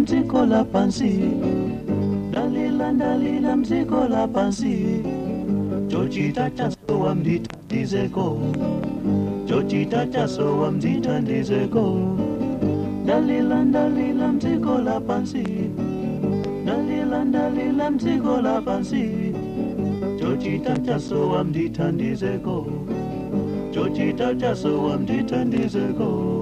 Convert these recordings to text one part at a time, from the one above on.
mdziko lapansi, ndalila mdziko lapansi, chochita chasowa mndithandizeko, chochita chasowa mndithandizeko, ndalila mdziko lapansi, ndalila mdziko lapansi, chochita chasowa mndithandizeko, chochita chasowa mndithandizeko.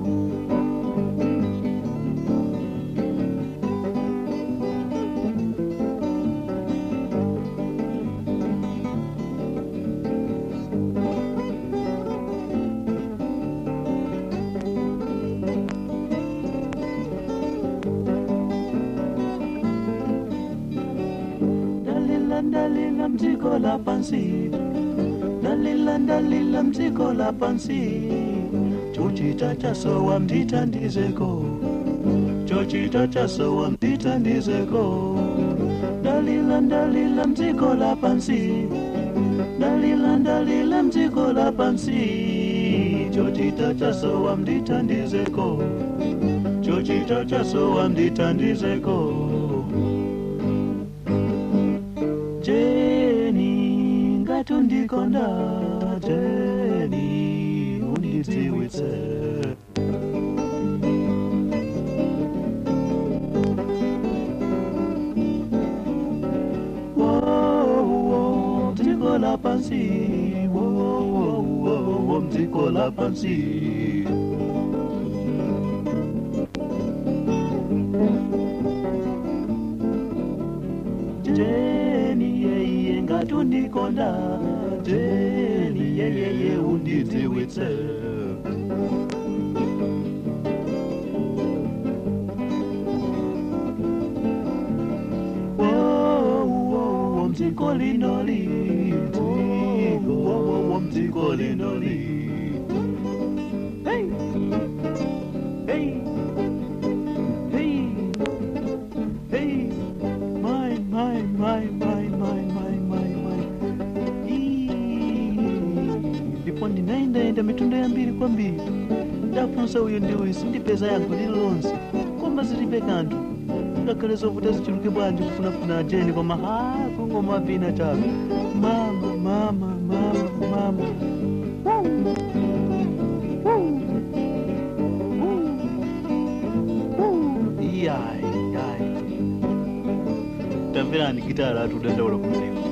Ndalila mdziko lapansi, ndalila mdziko lapansi, chochita chasowa mndithandizeko, chochita chasowa mndithandizeko, ndalila mdziko lapansi, ndalila mdziko lapansi, chochita chasowa mndithandizeko, chochita chasowa mndithandizeko. Jeni ngatundikonda, Jeni undidziwitse, mdziko lapansi, mdziko lapansi. Jeni yeye ngatundikonda, Jeni yeye undidziwitse, mdziko linoli, mdziko linoli. Hey, hey, hey, hey, my. Ndipo ndinaenda mitunda yambiri kwambiri, ndafunsa uyu ndi uyu sindipeza yankho lililonse, koma zilibe kanthu, ngakhale zovuta zichuluke bwanji kufunafuna Jeni, koma kungoma vina chabe. Mama. Yai. Tamverani gitara atudandaula kumuleka.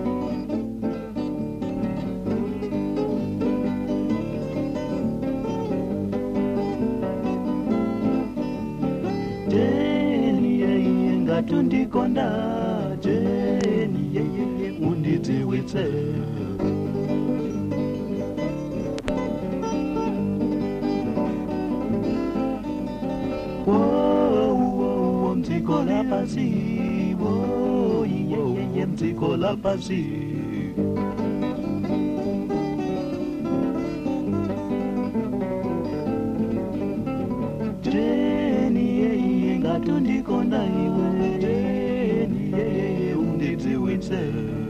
Jeni yeye ngatundikonda, Jeni yeye undidziwitse, mdziko lapansi, yeye mdziko lapansi. Jeni yeye ngatundikonda iwe, Jeni yeye undidziwitse.